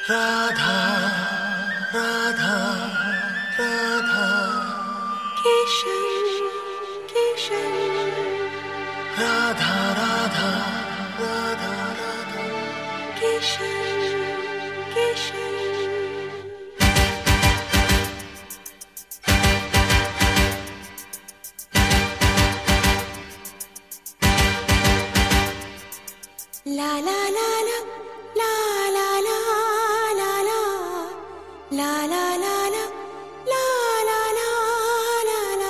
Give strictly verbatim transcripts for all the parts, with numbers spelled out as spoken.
राधा राधा राधा केशव केशव राधा राधा राधा राधा केशव केशव ला ला ला ला ला ला ला ला ला ला ला ला ला ला ला ला ला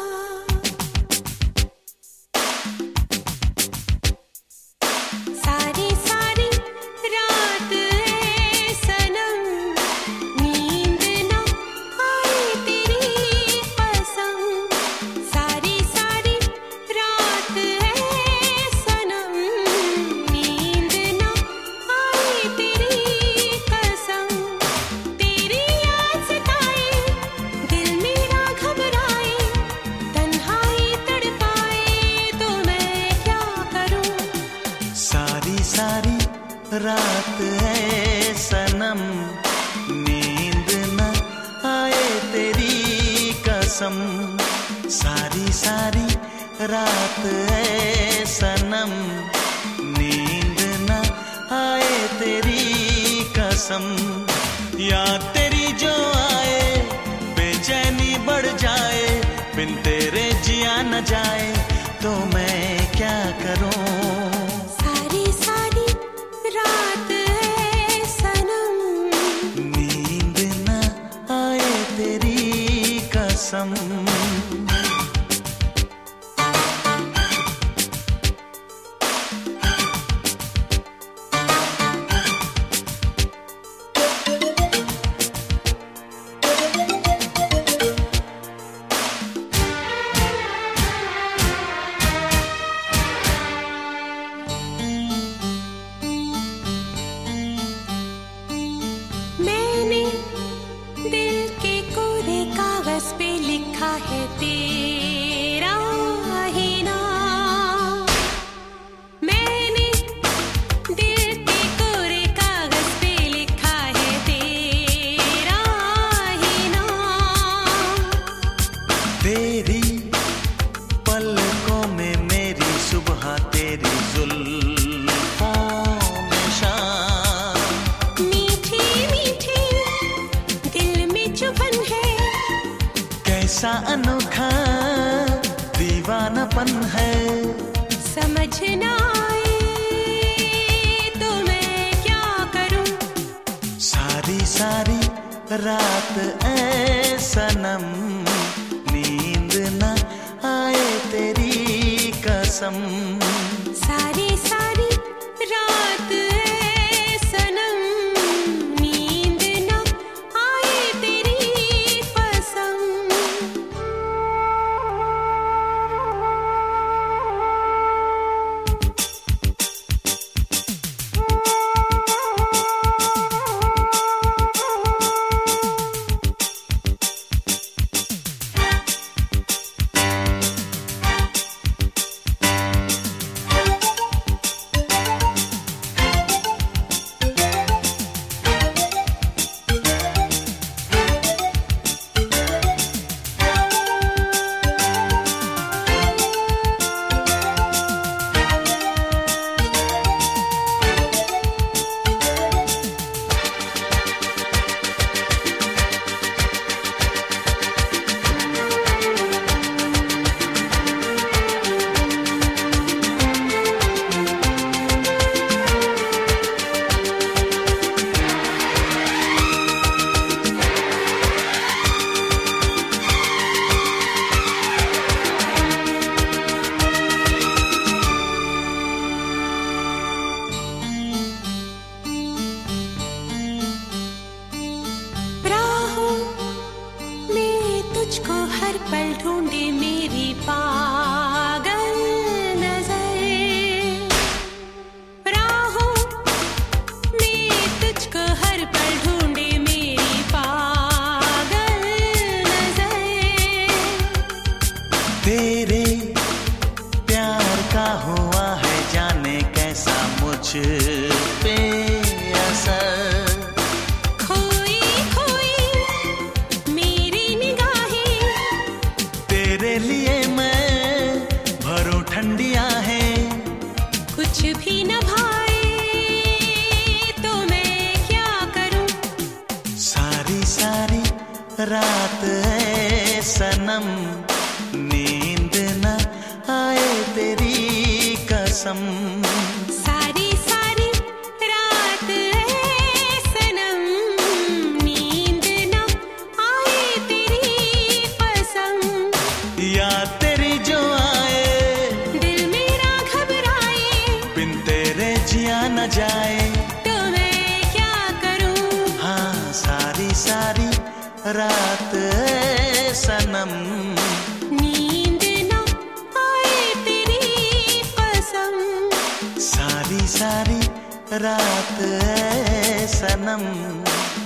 सारी सारी रात है सनम नींद ना आए तेरी कसम सारी सारी रात है सनम नींद ना आए तेरी कसम तेरी याद सताए दिल मेरा घबराए तन्हाई तड़पाए तो मैं क्या करूं सारी सारी रात है सनम नींद न आए तेरी कसम सारी सारी रात है सनम नींद न आए तेरी कसम याद तेरी जो आए बेचैनी बढ़ जाए बिन तेरे जिया न जाए तो मैं क्या करूं सारी सारी रात है सनम नींद न आए तेरी कसम मैंने दिल के कोरे कागज पे लिखा है तेरा ही नाम मैंने दिल के कोरे कागज पे लिखा है तेरा ही नाम तेरी पलकों में मेरी सुबह तेरी जुल्फों में शाम मीठी मीठी दिल में चुभन है कैसा अनोखा दीवानापन है समझ ना आए तो मैं क्या करूं सारी सारी रात ऐ सनम नींद न आए तेरी कसम सारी सारी रात है सनम नींद ना आए तेरी कसम राहों में तुझको हर पल ढूंढे मेरी पागल नजर राहों में तुझको हर पल ढूंढे मेरी पागल नजर तेरे प्यार का हुआ है जाने कैसा मुझ पे असर सनम, नींद न आए तेरी कसम। सारी सारी रात ऐ सनम, नींद न आए तेरी कसम। याद तेरी जो आए, दिल मेरा घबराए, बिन तेरे जिया न जाए। तो मैं क्या करूं? हाँ सारी सारी रात ऐ सनम, नींद न आए तेरी कसम। सारी सारी रात ऐ सनम।